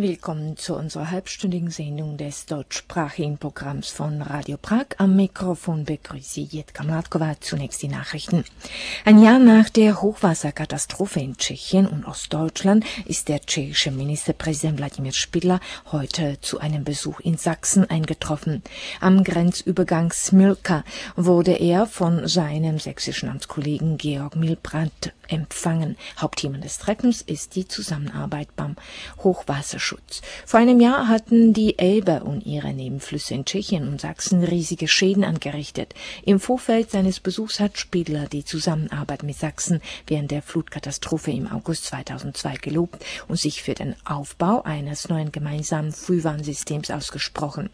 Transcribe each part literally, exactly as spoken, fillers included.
Willkommen zu unserer halbstündigen Sendung des deutschsprachigen Programms von Radio Prag. Am Mikrofon begrüße ich Jitka Mladkova. Zunächst die Nachrichten. Ein Jahr nach der Hochwasserkatastrophe in Tschechien und Ostdeutschland ist der tschechische Ministerpräsident Wladimir Špidla heute zu einem Besuch in Sachsen eingetroffen. Am Grenzübergang Smilka wurde er von seinem sächsischen Amtskollegen Georg Milbrandt empfangen. Hauptthema des Treffens ist die Zusammenarbeit beim Hochwasserschutz. Vor einem Jahr hatten die Elbe und ihre Nebenflüsse in Tschechien und Sachsen riesige Schäden angerichtet. Im Vorfeld seines Besuchs hat Špidla die Zusammenarbeit mit Sachsen während der Flutkatastrophe im August zweitausendzwei gelobt und sich für den Aufbau eines neuen gemeinsamen Frühwarnsystems ausgesprochen.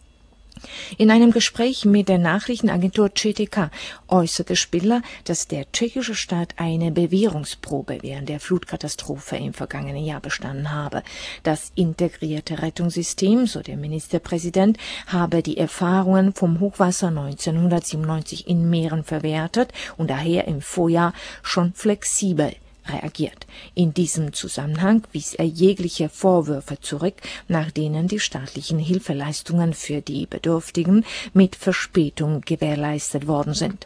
In einem Gespräch mit der Nachrichtenagentur C T K äußerte Špidla, dass der tschechische Staat eine Bewährungsprobe während der Flutkatastrophe im vergangenen Jahr bestanden habe. Das integrierte Rettungssystem, so der Ministerpräsident, habe die Erfahrungen vom Hochwasser neunzehnhundertsiebenundneunzig in Mähren verwertet und daher im Vorjahr schon flexibel reagiert. In diesem Zusammenhang wies er jegliche Vorwürfe zurück, nach denen die staatlichen Hilfeleistungen für die Bedürftigen mit Verspätung gewährleistet worden sind.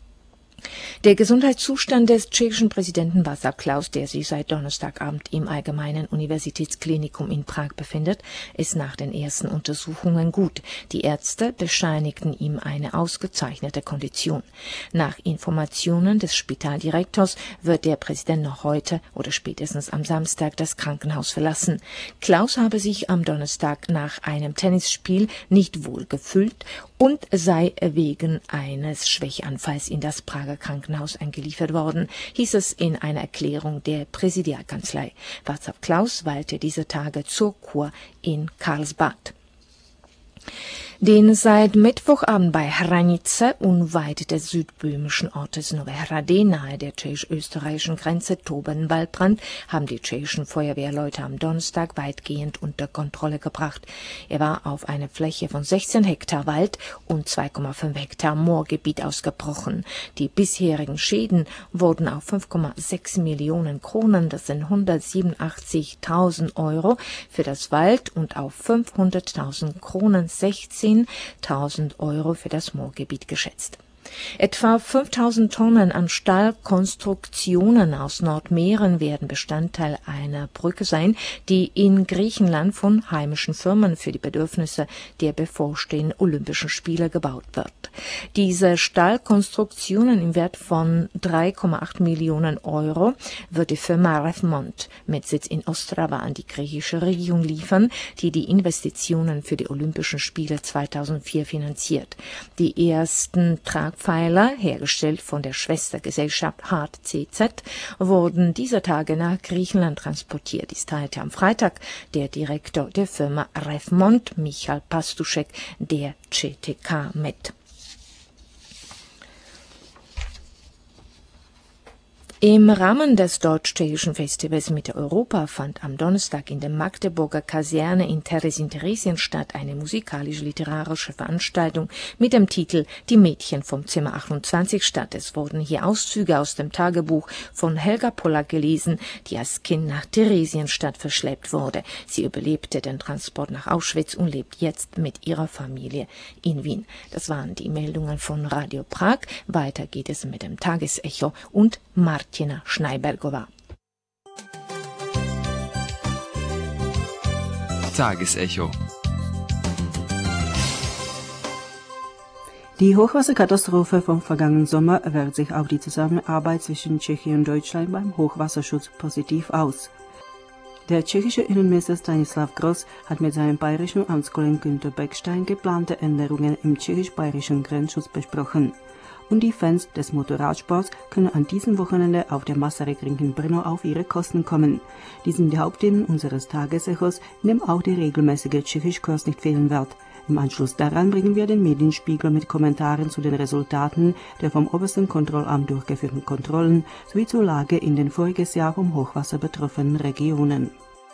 Der Gesundheitszustand des tschechischen Präsidenten Václav Klaus, der sich seit Donnerstagabend im Allgemeinen Universitätsklinikum in Prag befindet, ist nach den ersten Untersuchungen gut. Die Ärzte bescheinigten ihm eine ausgezeichnete Kondition. Nach Informationen des Spitaldirektors wird der Präsident noch heute oder spätestens am Samstag das Krankenhaus verlassen. Klaus habe sich am Donnerstag nach einem Tennisspiel nicht wohl gefühlt und sei wegen eines Schwächeanfalls in das Prager Krankenhaus eingeliefert worden, hieß es in einer Erklärung der Präsidialkanzlei. Václav Klaus weilte diese Tage zur Kur in Karlsbad. Den seit Mittwochabend bei Hranice unweit des südböhmischen Ortes Nové Hrady nahe der tschechisch-österreichischen Grenze tobenden Waldbrand haben die tschechischen Feuerwehrleute am Donnerstag weitgehend unter Kontrolle gebracht. Er war auf eine Fläche von sechzehn Hektar Wald und zwei Komma fünf Hektar Moorgebiet ausgebrochen. Die bisherigen Schäden wurden auf fünf Komma sechs Millionen Kronen, das sind hundertsiebenundachtzigtausend Euro, für das Wald und auf fünfhunderttausend Kronen, sechzehntausend Euro für das Moorgebiet geschätzt. Etwa fünftausend Tonnen an Stahlkonstruktionen aus Nordmähren werden Bestandteil einer Brücke sein, die in Griechenland von heimischen Firmen für die Bedürfnisse der bevorstehenden Olympischen Spiele gebaut wird. Diese Stahlkonstruktionen im Wert von drei Komma acht Millionen Euro wird die Firma Refmont mit Sitz in Ostrava an die griechische Regierung liefern, die die Investitionen für die Olympischen Spiele zweitausendvier finanziert. Die ersten Tragpfeiler, hergestellt von der Schwestergesellschaft H C Z, wurden dieser Tage nach Griechenland transportiert. Dies teilte am Freitag der Direktor der Firma Refmont, Michal Pastušek, der C T K mit. Im Rahmen des deutsch-tschechischen Festivals Mitte Europa fand am Donnerstag in der Magdeburger Kaserne in Theresientheresien statt eine musikalisch-literarische Veranstaltung mit dem Titel Die Mädchen vom Zimmer achtundzwanzig statt. Es wurden hier Auszüge aus dem Tagebuch von Helga Pollack gelesen, die als Kind nach Theresienstadt verschleppt wurde. Sie überlebte den Transport nach Auschwitz und lebt jetzt mit ihrer Familie in Wien. Das waren die Meldungen von Radio Prag. Weiter geht es mit dem Tagesecho und Martina Schneibergova. Tagesecho. Die Hochwasserkatastrophe vom vergangenen Sommer wirkt sich auf die Zusammenarbeit zwischen Tschechien und Deutschland beim Hochwasserschutz positiv aus. Der tschechische Innenminister Stanislav Gross hat mit seinem bayerischen Amtskollegen Günter Beckstein geplante Änderungen im tschechisch-bayerischen Grenzschutz besprochen. Und die Fans des Motorradsports können an diesem Wochenende auf der Masaryk-Ring in Brno auf ihre Kosten kommen. Dies sind die Hauptthemen unseres Tagesechos, in dem auch der regelmäßige Tschechischkurs nicht fehlen wird. Im Anschluss daran bringen wir den Medienspiegel mit Kommentaren zu den Resultaten der vom obersten Kontrollamt durchgeführten Kontrollen sowie zur Lage in den voriges Jahr vom Hochwasser betroffenen Regionen.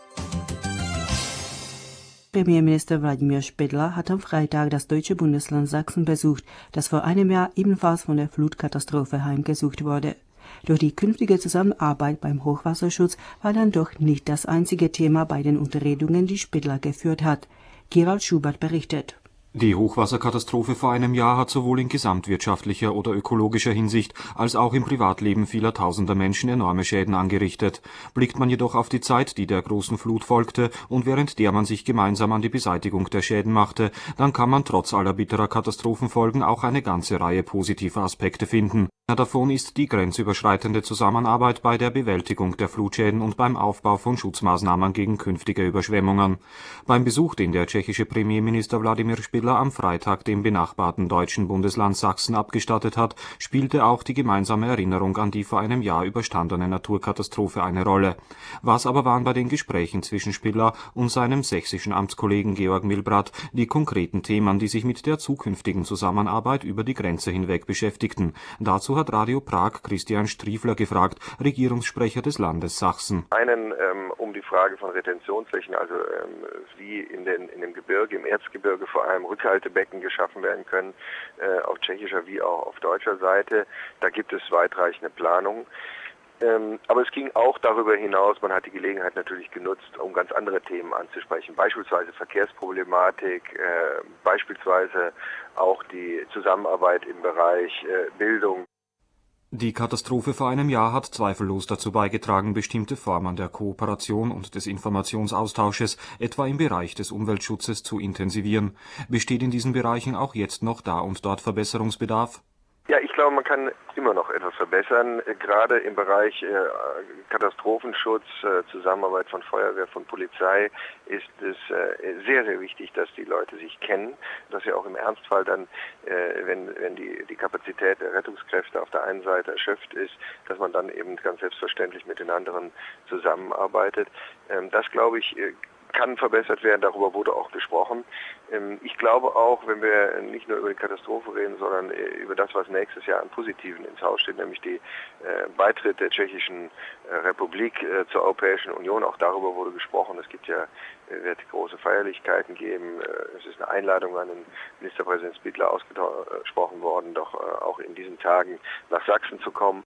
Premierminister Wladimir Špidla hat am Freitag das deutsche Bundesland Sachsen besucht, das vor einem Jahr ebenfalls von der Flutkatastrophe heimgesucht wurde. Doch die künftige Zusammenarbeit beim Hochwasserschutz war dann doch nicht das einzige Thema bei den Unterredungen, die Spidler geführt hat. Gerald Schubert berichtet. Die Hochwasserkatastrophe vor einem Jahr hat sowohl in gesamtwirtschaftlicher oder ökologischer Hinsicht als auch im Privatleben vieler tausender Menschen enorme Schäden angerichtet. Blickt man jedoch auf die Zeit, die der großen Flut folgte und während der man sich gemeinsam an die Beseitigung der Schäden machte, dann kann man trotz aller bitterer Katastrophenfolgen auch eine ganze Reihe positiver Aspekte finden. Einer davon ist die grenzüberschreitende Zusammenarbeit bei der Bewältigung der Flutschäden und beim Aufbau von Schutzmaßnahmen gegen künftige Überschwemmungen. Beim Besuch, den der tschechische Premierminister Wladimir Špidla am Freitag dem benachbarten deutschen Bundesland Sachsen abgestattet hat, spielte auch die gemeinsame Erinnerung an die vor einem Jahr überstandene Naturkatastrophe eine Rolle. Was aber waren bei den Gesprächen zwischen Špidla und seinem sächsischen Amtskollegen Georg Milbrat die konkreten Themen, die sich mit der zukünftigen Zusammenarbeit über die Grenze hinweg beschäftigten? Dazu hat Radio Prag Christian Striefler gefragt, Regierungssprecher des Landes Sachsen. Einen ähm, um die Frage von Retentionsflächen, also ähm, wie in, den, in dem Gebirge, im Erzgebirge vor allem Rückhaltebecken geschaffen werden können, äh, auf tschechischer wie auch auf deutscher Seite. Da gibt es weitreichende Planungen. Ähm, aber es ging auch darüber hinaus, man hat die Gelegenheit natürlich genutzt, um ganz andere Themen anzusprechen, beispielsweise Verkehrsproblematik, äh, beispielsweise auch die Zusammenarbeit im Bereich äh, Bildung. Die Katastrophe vor einem Jahr hat zweifellos dazu beigetragen, bestimmte Formen der Kooperation und des Informationsaustausches, etwa im Bereich des Umweltschutzes, zu intensivieren. Besteht in diesen Bereichen auch jetzt noch da und dort Verbesserungsbedarf? Ja, ich glaube, man kann immer noch etwas verbessern. Gerade im Bereich äh, Katastrophenschutz, äh, Zusammenarbeit von Feuerwehr, von Polizei ist es äh, sehr, sehr wichtig, dass die Leute sich kennen, dass sie auch im Ernstfall dann, äh, wenn, wenn die, die Kapazität der Rettungskräfte auf der einen Seite erschöpft ist, dass man dann eben ganz selbstverständlich mit den anderen zusammenarbeitet. Ähm, das, glaube ich, äh, kann verbessert werden, darüber wurde auch gesprochen. Ich glaube auch, wenn wir nicht nur über die Katastrophe reden, sondern über das, was nächstes Jahr an Positiven ins Haus steht, nämlich die Beitritt der Tschechischen Republik zur Europäischen Union, auch darüber wurde gesprochen. Es gibt ja, wird große Feierlichkeiten geben. Es ist eine Einladung an den Ministerpräsident Špidla ausgesprochen worden, doch auch in diesen Tagen nach Sachsen zu kommen.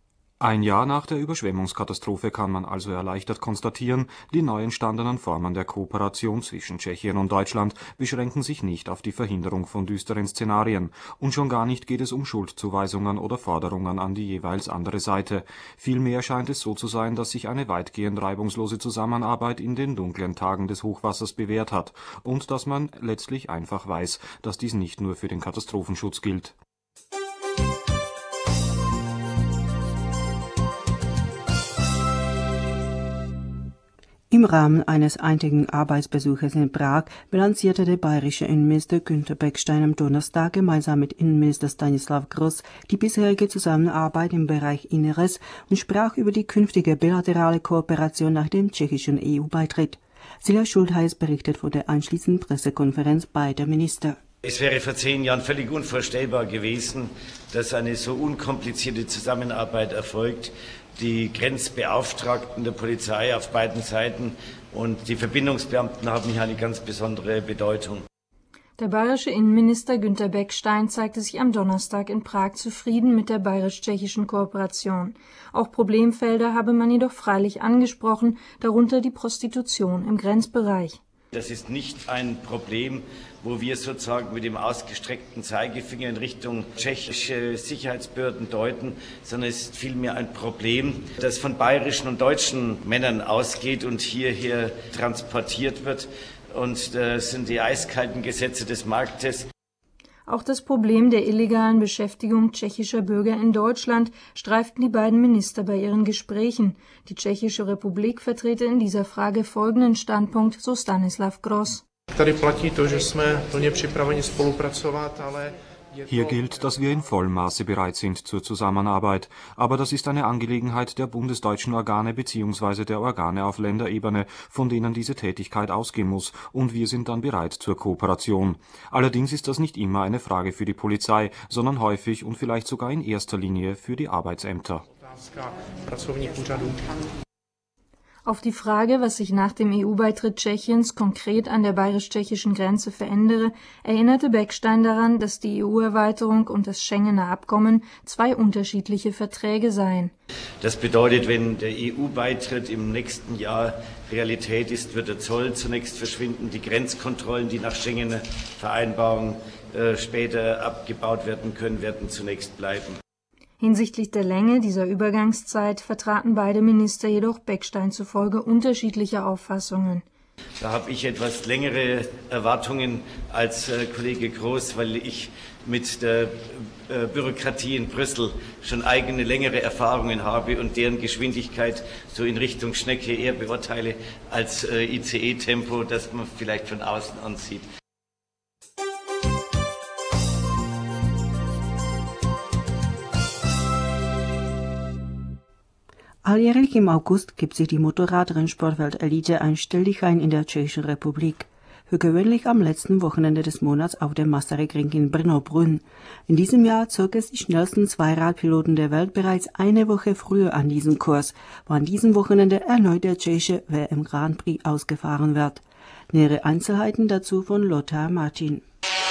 Ein Jahr nach der Überschwemmungskatastrophe kann man also erleichtert konstatieren, die neu entstandenen Formen der Kooperation zwischen Tschechien und Deutschland beschränken sich nicht auf die Verhinderung von düsteren Szenarien. Und schon gar nicht geht es um Schuldzuweisungen oder Forderungen an die jeweils andere Seite. Vielmehr scheint es so zu sein, dass sich eine weitgehend reibungslose Zusammenarbeit in den dunklen Tagen des Hochwassers bewährt hat und dass man letztlich einfach weiß, dass dies nicht nur für den Katastrophenschutz gilt. Im Rahmen eines eintägigen Arbeitsbesuches in Prag bilanzierte der bayerische Innenminister Günther Beckstein am Donnerstag gemeinsam mit Innenminister Stanislav Gross die bisherige Zusammenarbeit im Bereich Inneres und sprach über die künftige bilaterale Kooperation nach dem tschechischen E U-Beitritt. Silja Schultheiß berichtet von der anschließenden Pressekonferenz beider Minister. Es wäre vor zehn Jahren völlig unvorstellbar gewesen, dass eine so unkomplizierte Zusammenarbeit erfolgt. Die Grenzbeauftragten der Polizei auf beiden Seiten und die Verbindungsbeamten haben hier eine ganz besondere Bedeutung. Der bayerische Innenminister Günther Beckstein zeigte sich am Donnerstag in Prag zufrieden mit der bayerisch-tschechischen Kooperation. Auch Problemfelder habe man jedoch freilich angesprochen, darunter die Prostitution im Grenzbereich. Das ist nicht ein Problem, wo wir sozusagen mit dem ausgestreckten Zeigefinger in Richtung tschechische Sicherheitsbehörden deuten, sondern es ist vielmehr ein Problem, das von bayerischen und deutschen Männern ausgeht und hierher transportiert wird. Und das sind die eiskalten Gesetze des Marktes. Auch das Problem der illegalen Beschäftigung tschechischer Bürger in Deutschland streiften die beiden Minister bei ihren Gesprächen. Die Tschechische Republik vertrete in dieser Frage folgenden Standpunkt, so Stanislav Gross. Hier gilt, dass wir in vollem Maße bereit sind zur Zusammenarbeit. Aber das ist eine Angelegenheit der bundesdeutschen Organe bzw. der Organe auf Länderebene, von denen diese Tätigkeit ausgehen muss. Und wir sind dann bereit zur Kooperation. Allerdings ist das nicht immer eine Frage für die Polizei, sondern häufig und vielleicht sogar in erster Linie für die Arbeitsämter. Auf die Frage, was sich nach dem E U-Beitritt Tschechiens konkret an der bayerisch-tschechischen Grenze verändere, erinnerte Beckstein daran, dass die E U-Erweiterung und das Schengener Abkommen zwei unterschiedliche Verträge seien. Das bedeutet, wenn der E U-Beitritt im nächsten Jahr Realität ist, wird der Zoll zunächst verschwinden, die Grenzkontrollen, die nach Schengener Vereinbarung äh, später abgebaut werden können, werden zunächst bleiben. Hinsichtlich der Länge dieser Übergangszeit vertraten beide Minister jedoch Beckstein zufolge unterschiedliche Auffassungen. Da habe ich etwas längere Erwartungen als äh, Kollege Groß, weil ich mit der äh, Bürokratie in Brüssel schon eigene längere Erfahrungen habe und deren Geschwindigkeit so in Richtung Schnecke eher beurteile als äh, I C E-Tempo, das man vielleicht von außen ansieht. Alljährlich im August gibt sich die Motorradrennsportwelt Elite ein Stelldichein in der Tschechischen Republik. Für gewöhnlich am letzten Wochenende des Monats auf dem Masaryk-Ring in Brno-Brünn. In diesem Jahr zog es die schnellsten Zweiradpiloten der Welt bereits eine Woche früher an diesen Kurs, wo an diesem Wochenende erneut der tschechische W M Grand Prix ausgefahren wird. Nähere Einzelheiten dazu von Lothar Martin.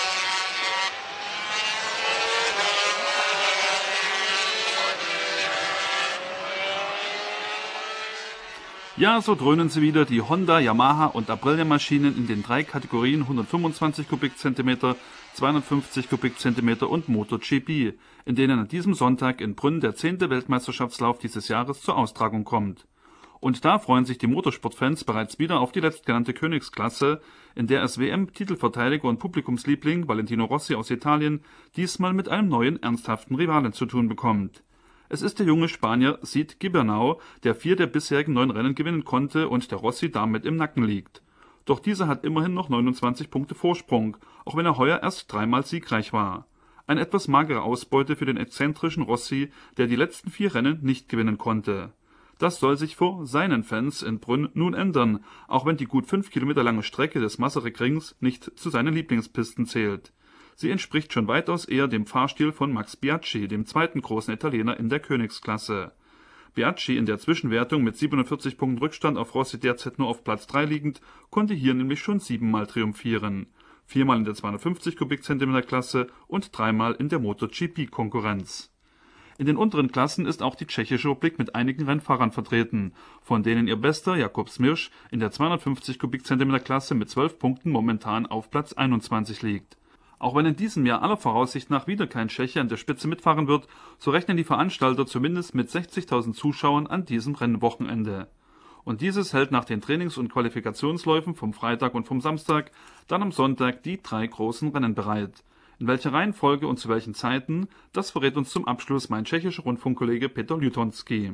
Ja, so dröhnen sie wieder, die Honda, Yamaha und Aprilia-Maschinen in den drei Kategorien hundertfünfundzwanzig Kubikzentimeter, zweihundertfünfzig Kubikzentimeter und MotoGP, in denen an diesem Sonntag in Brünn der zehnte Weltmeisterschaftslauf dieses Jahres zur Austragung kommt. Und da freuen sich die Motorsportfans bereits wieder auf die letztgenannte Königsklasse, in der es W M-Titelverteidiger und Publikumsliebling Valentino Rossi aus Italien diesmal mit einem neuen ernsthaften Rivalen zu tun bekommt. Es ist der junge Spanier Cid Gibernau, der vier der bisherigen neun Rennen gewinnen konnte und der Rossi damit im Nacken liegt. Doch dieser hat immerhin noch neunundzwanzig Punkte Vorsprung, auch wenn er heuer erst dreimal siegreich war. Eine etwas magere Ausbeute für den exzentrischen Rossi, der die letzten vier Rennen nicht gewinnen konnte. Das soll sich vor seinen Fans in Brünn nun ändern, auch wenn die gut fünf Kilometer lange Strecke des Masaryk-Rings nicht zu seinen Lieblingspisten zählt. Sie entspricht schon weitaus eher dem Fahrstil von Max Biaggi, dem zweiten großen Italiener in der Königsklasse. Biaggi, in der Zwischenwertung mit siebenundvierzig Punkten Rückstand auf Rossi derzeit nur auf Platz drei liegend, konnte hier nämlich schon siebenmal triumphieren. Viermal in der zweihundertfünfzig Kubikzentimeter Klasse und dreimal in der MotoGP-Konkurrenz. In den unteren Klassen ist auch die Tschechische Republik mit einigen Rennfahrern vertreten, von denen ihr bester Jakub Smirsch in der zweihundertfünfzig Kubikzentimeter Klasse mit zwölf Punkten momentan auf Platz einundzwanzig liegt. Auch wenn in diesem Jahr aller Voraussicht nach wieder kein Tscheche an der Spitze mitfahren wird, so rechnen die Veranstalter zumindest mit sechzigtausend Zuschauern an diesem Rennwochenende. Und dieses hält nach den Trainings- und Qualifikationsläufen vom Freitag und vom Samstag dann am Sonntag die drei großen Rennen bereit. In welcher Reihenfolge und zu welchen Zeiten, das verrät uns zum Abschluss mein tschechischer Rundfunkkollege Petr Lutonský.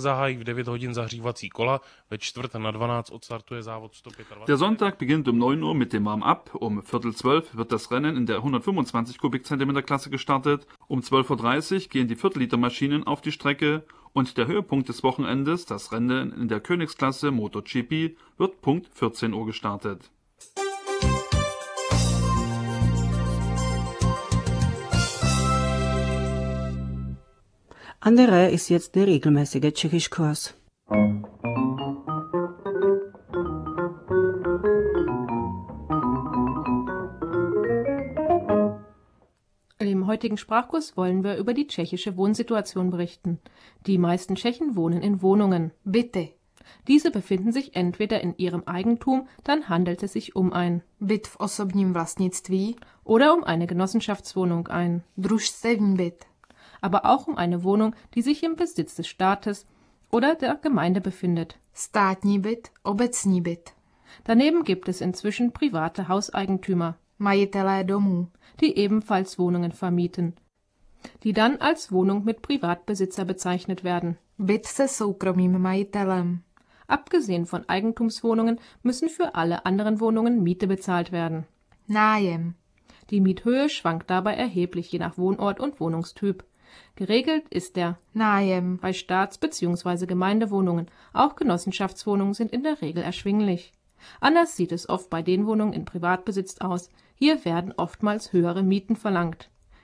Der Sonntag beginnt um neun Uhr mit dem Warm-up, um Viertel zwölf wird das Rennen in der hundertfünfundzwanzig Kubikzentimeter Klasse gestartet, um zwölf Uhr dreißig gehen die Viertelliter-Maschinen auf die Strecke und der Höhepunkt des Wochenendes, das Rennen in der Königsklasse MotoGP, wird Punkt vierzehn Uhr gestartet. An der Reihe ist jetzt der regelmäßige Tschechischkurs. Im heutigen Sprachkurs wollen wir über die tschechische Wohnsituation berichten. Die meisten Tschechen wohnen in Wohnungen. Byty. Diese befinden sich entweder in ihrem Eigentum, dann handelt es sich um ein Byt v osobním vlastnictví oder um eine Genossenschaftswohnung, ein družstevní byt, aber auch um eine Wohnung, die sich im Besitz des Staates oder der Gemeinde befindet. státní byt, obecní byt. Daneben gibt es inzwischen private Hauseigentümer, majitelé domů, die ebenfalls Wohnungen vermieten, die dann als Wohnung mit Privatbesitzer bezeichnet werden. Byt se soukromým majitelem. Abgesehen von Eigentumswohnungen müssen für alle anderen Wohnungen Miete bezahlt werden. Nájem. Die Miethöhe schwankt dabei erheblich je nach Wohnort und Wohnungstyp. Geregelt ist der Nájem bei Staats- bzw. Gemeindewohnungen. Auch Genossenschaftswohnungen sind in der Regel erschwinglich. Anders sieht es oft bei den Wohnungen in Privatbesitz aus. Hier werden oftmals höhere Mieten verlangt.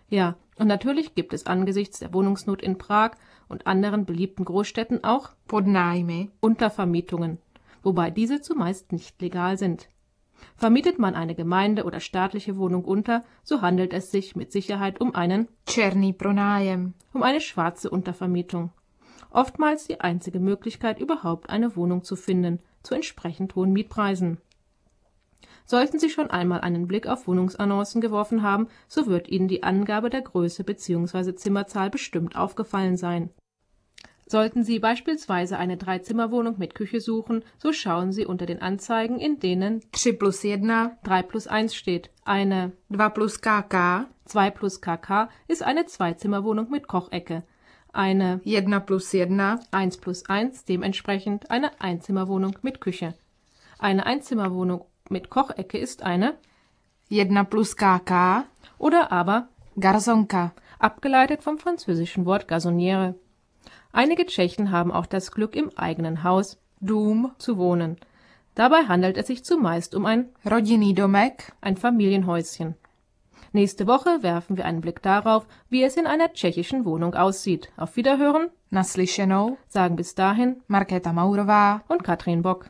Ja, und natürlich gibt es angesichts der Wohnungsnot in Prag und anderen beliebten Großstädten auch podnájmy, Untervermietungen, wobei diese zumeist nicht legal sind. Vermietet man eine Gemeinde- oder staatliche Wohnung unter, so handelt es sich mit Sicherheit um einen černý pronájem, um eine schwarze Untervermietung. Oftmals die einzige Möglichkeit, überhaupt eine Wohnung zu finden, zu entsprechend hohen Mietpreisen. Sollten Sie schon einmal einen Blick auf Wohnungsannoncen geworfen haben, so wird Ihnen die Angabe der Größe bzw. Zimmerzahl bestimmt aufgefallen sein. Sollten Sie beispielsweise eine Dreizimmerwohnung mit Küche suchen, so schauen Sie unter den Anzeigen, in denen tři plus jedna, drei plus eins steht. Eine dva plus kk, zwei plus kk ist eine Zweizimmerwohnung mit Kochecke. Eine jedna plus jedna, eins plus eins dementsprechend eine Einzimmerwohnung mit Küche. Eine Einzimmerwohnung mit Kochecke ist eine jedna plus kk oder aber garsonka, abgeleitet vom französischen Wort Gazonniere. Einige Tschechen haben auch das Glück, im eigenen Haus dům zu wohnen. Dabei handelt es sich zumeist um ein rodinný domek, ein Familienhäuschen. Nächste Woche werfen wir einen Blick darauf, wie es in einer tschechischen Wohnung aussieht. Auf Wiederhören, naslyšenou, sagen bis dahin Markéta Maurová und Katrin Bock.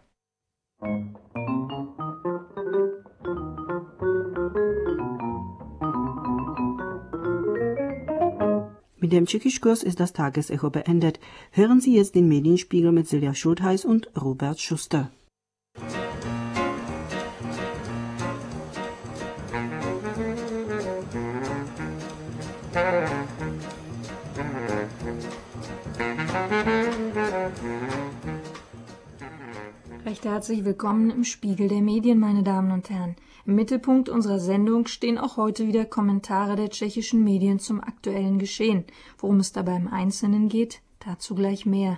Mit dem Tschechischkurs ist das Tagesecho beendet. Hören Sie jetzt den Medienspiegel mit Silja Schultheiß und Robert Schuster. Recht herzlich willkommen im Spiegel der Medien, meine Damen und Herren. Im Mittelpunkt unserer Sendung stehen auch heute wieder Kommentare der tschechischen Medien zum aktuellen Geschehen. Worum es dabei im Einzelnen geht, dazu gleich mehr.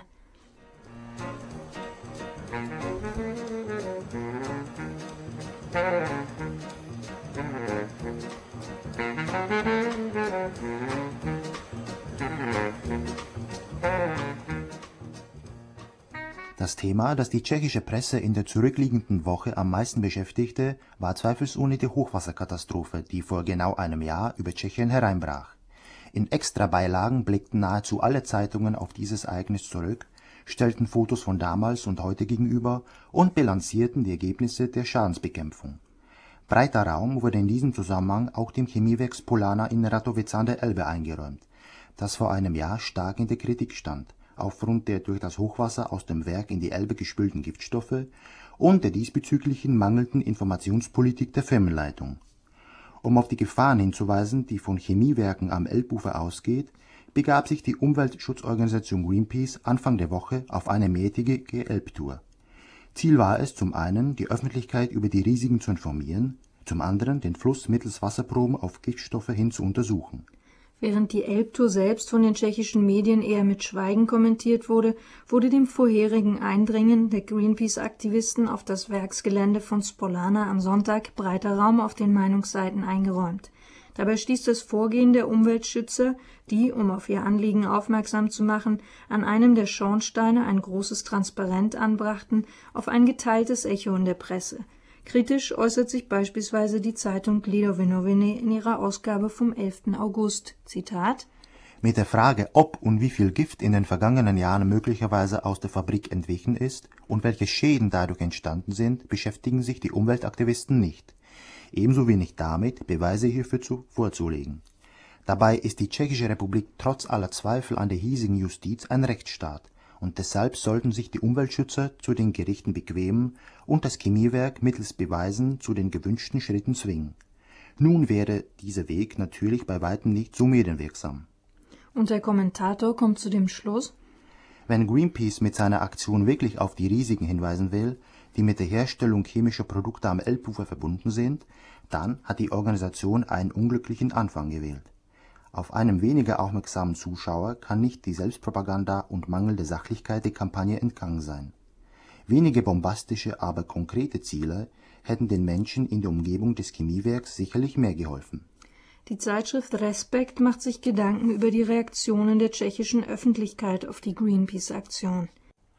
Das Thema, das die tschechische Presse in der zurückliegenden Woche am meisten beschäftigte, war zweifelsohne die Hochwasserkatastrophe, die vor genau einem Jahr über Tschechien hereinbrach. In Extrabeilagen blickten nahezu alle Zeitungen auf dieses Ereignis zurück, stellten Fotos von damals und heute gegenüber und bilanzierten die Ergebnisse der Schadensbekämpfung. Breiter Raum wurde in diesem Zusammenhang auch dem Chemiewerk Spolana in Ratovice an der Elbe eingeräumt, das vor einem Jahr stark in der Kritik stand, aufgrund der durch das Hochwasser aus dem Werk in die Elbe gespülten Giftstoffe und der diesbezüglichen mangelnden Informationspolitik der Firmenleitung. Um auf die Gefahren hinzuweisen, die von Chemiewerken am Elbufer ausgeht, begab sich die Umweltschutzorganisation Greenpeace Anfang der Woche auf eine mehrtägige Elbtour. Ziel war es, zum einen die Öffentlichkeit über die Risiken zu informieren, zum anderen den Fluss mittels Wasserproben auf Giftstoffe hin zu untersuchen. Während die Elbtour selbst von den tschechischen Medien eher mit Schweigen kommentiert wurde, wurde dem vorherigen Eindringen der Greenpeace-Aktivisten auf das Werksgelände von Spolana am Sonntag breiter Raum auf den Meinungsseiten eingeräumt. Dabei stieß das Vorgehen der Umweltschützer, die, um auf ihr Anliegen aufmerksam zu machen, an einem der Schornsteine ein großes Transparent anbrachten, auf ein geteiltes Echo in der Presse. Kritisch äußert sich beispielsweise die Zeitung Lidové noviny in ihrer Ausgabe vom elften August. Zitat: Mit der Frage, ob und wie viel Gift in den vergangenen Jahren möglicherweise aus der Fabrik entwichen ist und welche Schäden dadurch entstanden sind, beschäftigen sich die Umweltaktivisten nicht. Ebenso wenig damit, Beweise hierfür zu, vorzulegen. Dabei ist die Tschechische Republik trotz aller Zweifel an der hiesigen Justiz ein Rechtsstaat. Und deshalb sollten sich die Umweltschützer zu den Gerichten bequemen und das Chemiewerk mittels Beweisen zu den gewünschten Schritten zwingen. Nun wäre dieser Weg natürlich bei weitem nicht so medienwirksam. Und der Kommentator kommt zu dem Schluss: Wenn Greenpeace mit seiner Aktion wirklich auf die Risiken hinweisen will, die mit der Herstellung chemischer Produkte am Elbufer verbunden sind, dann hat die Organisation einen unglücklichen Anfang gewählt. Auf einem weniger aufmerksamen Zuschauer kann nicht die Selbstpropaganda und mangelnde Sachlichkeit der Kampagne entgangen sein. Wenige bombastische, aber konkrete Ziele hätten den Menschen in der Umgebung des Chemiewerks sicherlich mehr geholfen. Die Zeitschrift Respekt macht sich Gedanken über die Reaktionen der tschechischen Öffentlichkeit auf die Greenpeace-Aktion.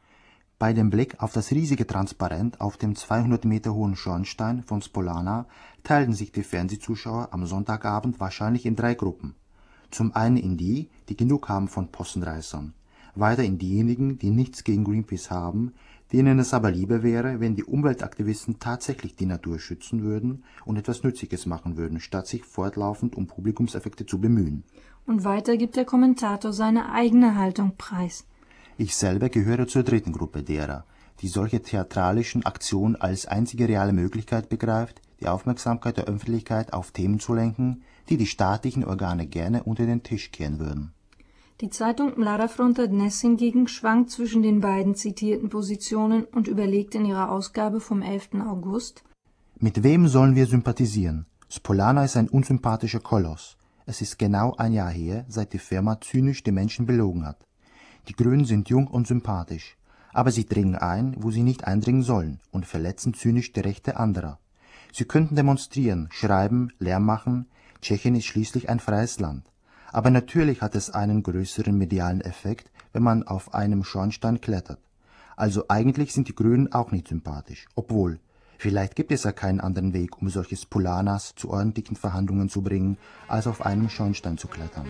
Bei dem Blick auf das riesige Transparent auf dem zweihundert Meter hohen Schornstein von Spolana teilten sich die Fernsehzuschauer am Sonntagabend wahrscheinlich in drei Gruppen. Zum einen in die, die genug haben von Possenreißern, weiter in diejenigen, die nichts gegen Greenpeace haben, denen es aber lieber wäre, wenn die Umweltaktivisten tatsächlich die Natur schützen würden und etwas Nützliches machen würden, statt sich fortlaufend um Publikumseffekte zu bemühen. Und weiter gibt der Kommentator seine eigene Haltung preis. Ich selber gehöre zur dritten Gruppe derer, die solche theatralischen Aktionen als einzige reale Möglichkeit begreift, die Aufmerksamkeit der Öffentlichkeit auf Themen zu lenken, die die staatlichen Organe gerne unter den Tisch kehren würden. Die Zeitung Mlada Fronta Dnes hingegen schwankt zwischen den beiden zitierten Positionen und überlegt in ihrer Ausgabe vom elften August: Mit wem sollen wir sympathisieren? Spolana ist ein unsympathischer Koloss. Es ist genau ein Jahr her, seit die Firma zynisch die Menschen belogen hat. Die Grünen sind jung und sympathisch, aber sie dringen ein, wo sie nicht eindringen sollen, und verletzen zynisch die Rechte anderer. Sie könnten demonstrieren, schreiben, Lärm machen. Tschechien ist schließlich ein freies Land. Aber natürlich hat es einen größeren medialen Effekt, wenn man auf einem Schornstein klettert. Also eigentlich sind die Grünen auch nicht sympathisch, obwohl, vielleicht gibt es ja keinen anderen Weg, um solche Spolanas zu ordentlichen Verhandlungen zu bringen, als auf einem Schornstein zu klettern.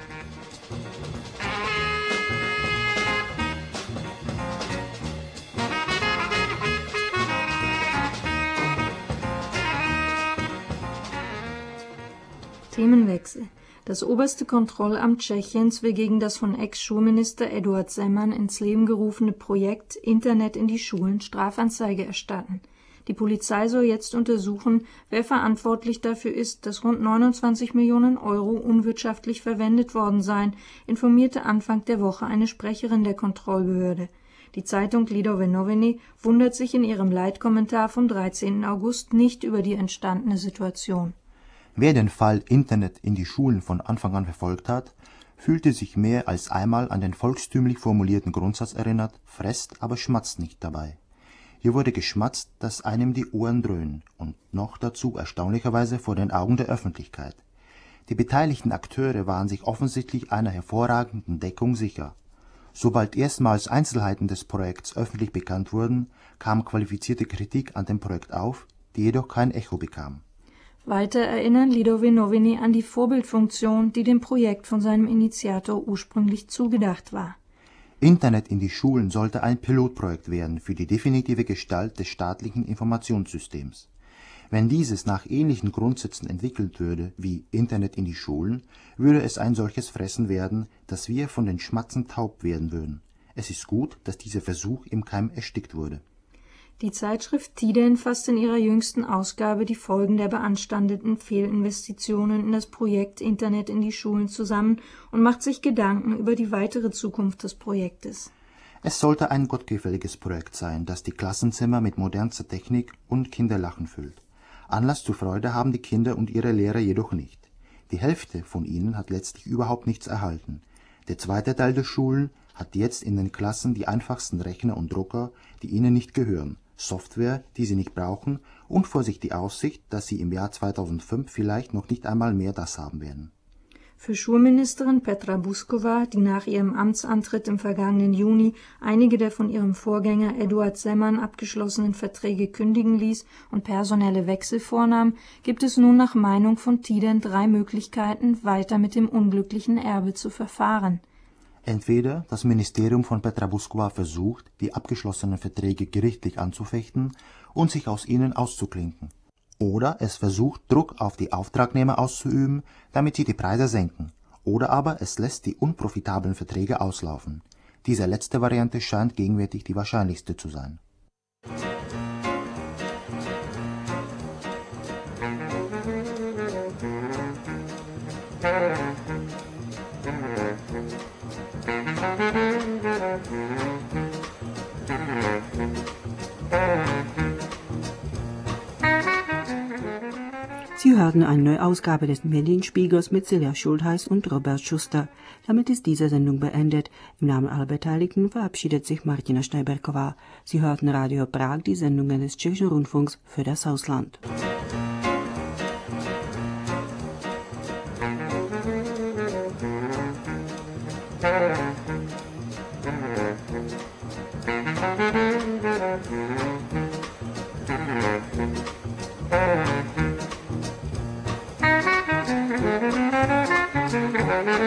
Themenwechsel. Das oberste Kontrollamt Tschechiens will gegen das von Ex-Schulminister Eduard Zeman ins Leben gerufene Projekt Internet in die Schulen Strafanzeige erstatten. Die Polizei soll jetzt untersuchen, wer verantwortlich dafür ist, dass rund neunundzwanzig Millionen Euro unwirtschaftlich verwendet worden seien, informierte Anfang der Woche eine Sprecherin der Kontrollbehörde. Die Zeitung Lidové noviny wundert sich in ihrem Leitkommentar vom dreizehnten August nicht über die entstandene Situation. Wer den Fall Internet in die Schulen von Anfang an verfolgt hat, fühlte sich mehr als einmal an den volkstümlich formulierten Grundsatz erinnert: Fresst, aber schmatzt nicht dabei. Hier wurde geschmatzt, dass einem die Ohren dröhnen, und noch dazu erstaunlicherweise vor den Augen der Öffentlichkeit. Die beteiligten Akteure waren sich offensichtlich einer hervorragenden Deckung sicher. Sobald erstmals Einzelheiten des Projekts öffentlich bekannt wurden, kam qualifizierte Kritik an dem Projekt auf, die jedoch kein Echo bekam. Weiter erinnern Lidové noviny an die Vorbildfunktion, die dem Projekt von seinem Initiator ursprünglich zugedacht war. Internet in die Schulen sollte ein Pilotprojekt werden für die definitive Gestalt des staatlichen Informationssystems. Wenn dieses nach ähnlichen Grundsätzen entwickelt würde wie Internet in die Schulen, würde es ein solches Fressen werden, dass wir von den Schmatzen taub werden würden. Es ist gut, dass dieser Versuch im Keim erstickt wurde. Die Zeitschrift Tiden fasst in ihrer jüngsten Ausgabe die Folgen der beanstandeten Fehlinvestitionen in das Projekt Internet in die Schulen zusammen und macht sich Gedanken über die weitere Zukunft des Projektes. Es sollte ein gottgefälliges Projekt sein, das die Klassenzimmer mit modernster Technik und Kinderlachen füllt. Anlass zur Freude haben die Kinder und ihre Lehrer jedoch nicht. Die Hälfte von ihnen hat letztlich überhaupt nichts erhalten. Der zweite Teil der Schulen hat jetzt in den Klassen die einfachsten Rechner und Drucker, die ihnen nicht gehören, Software, die sie nicht brauchen, und vor sich die Aussicht, dass sie im Jahr zweitausendfünf vielleicht noch nicht einmal mehr das haben werden. Für Schulministerin Petra Buzková, die nach ihrem Amtsantritt im vergangenen Juni einige der von ihrem Vorgänger Eduard Zeman abgeschlossenen Verträge kündigen ließ und personelle Wechsel vornahm, gibt es nun nach Meinung von Tiden drei Möglichkeiten, weiter mit dem unglücklichen Erbe zu verfahren. Entweder das Ministerium von Petra Buzková versucht, die abgeschlossenen Verträge gerichtlich anzufechten und sich aus ihnen auszuklinken. Oder es versucht, Druck auf die Auftragnehmer auszuüben, damit sie die Preise senken. Oder aber es lässt die unprofitablen Verträge auslaufen. Diese letzte Variante scheint gegenwärtig die wahrscheinlichste zu sein. Sie hörten eine neue Ausgabe des Medienspiegels mit Silja Schultheiß und Robert Schuster. Damit ist diese Sendung beendet. Im Namen aller Beteiligten verabschiedet sich Martina Schneiberková. Sie hörten Radio Prag, die Sendungen des Tschechischen Rundfunks für das Ausland. Thank you.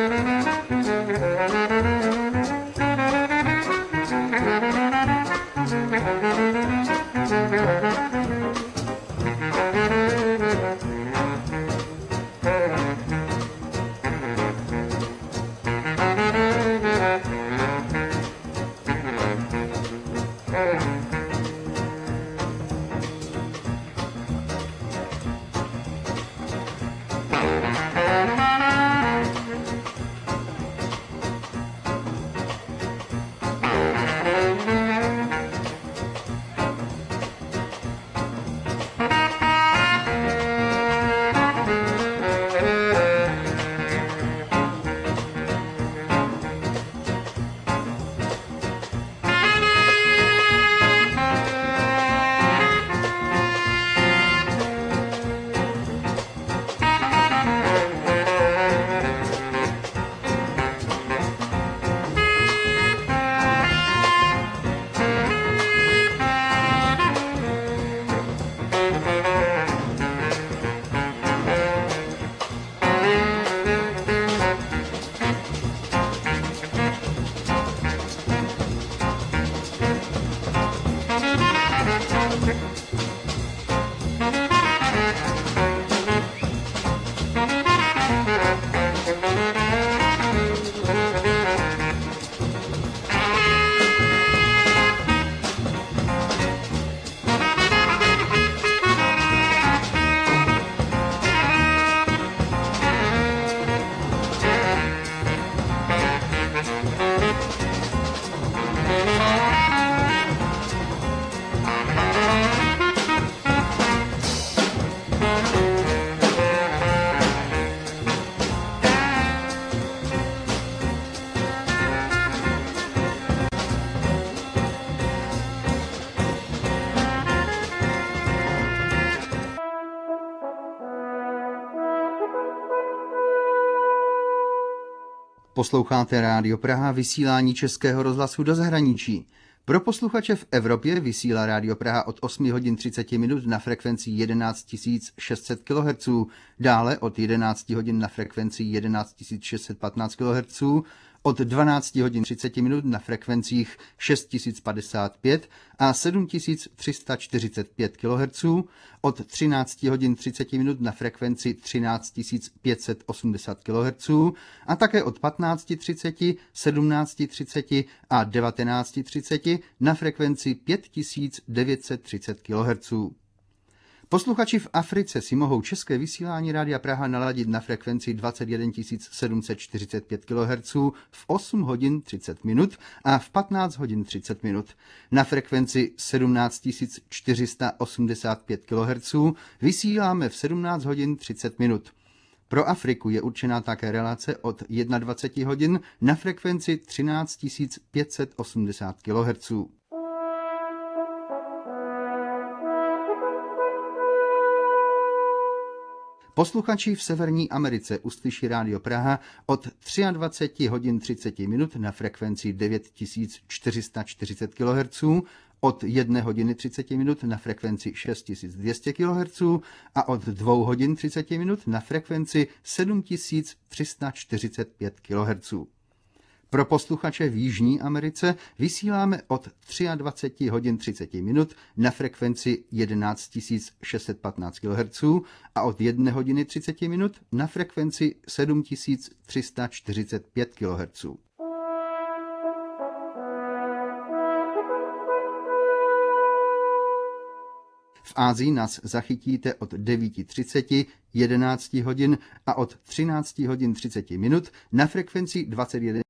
Posloucháte Rádio Praha, vysílání Českého rozhlasu do zahraničí. Pro posluchače v Evropě vysílá Rádio Praha od osm hodin třicet minut na frekvenci jedenáct tisíc šest set kilohertzů, dále od jedenáct hodin na frekvenci jedenáct tisíc šest set patnáct kilohertzů, od dvanáct hodin třicet minut na frekvencích šest tisíc padesát pět a sedm tisíc tři sta čtyřicet pět kilohertzů, od třináct hodin třicet minut na frekvenci třináct tisíc pět set osmdesát kilohertzů a také od patnáct třicet, sedmnáct třicet a devatenáct třicet na frekvenci pět tisíc devět set třicet kilohertzů. Posluchači v Africe si mohou české vysílání Rádia Praha naladit na frekvenci dvacet jedna tisíc sedm set čtyřicet pět kilohertzů v osm hodin třicet minut a v patnáct hodin třicet minut. Na frekvenci sedmnáct tisíc čtyři sta osmdesát pět kilohertzů vysíláme v sedmnáct hodin třicet minut. Pro Afriku je určená také relace od dvacet jedna hodin na frekvenci třináct tisíc pět set osmdesát kilohertzů. Posluchači v Severní Americe uslyší Rádio Praha od dvacet tři hodin třicet minut na frekvenci devět tisíc čtyři sta čtyřicet kilohertzů, od jedné hodiny třicet minut na frekvenci šest tisíc dvě stě kilohertzů a od dvou hodin třicet minut na frekvenci sedm tisíc tři sta čtyřicet pět kilohertzů. Pro posluchače v Jižní Americe vysíláme od dvacet tři hodin třicet minut na frekvenci jedenáct tisíc šest set patnáct kilohertzů a od jedné hodiny třicet minut na frekvenci sedm tisíc tři sta čtyřicet pět kilohertzů. V Ázii nás zachytíte od devět třicet, jedenáct hodin a od třináct hodin třicet minut na frekvenci dvacet jedna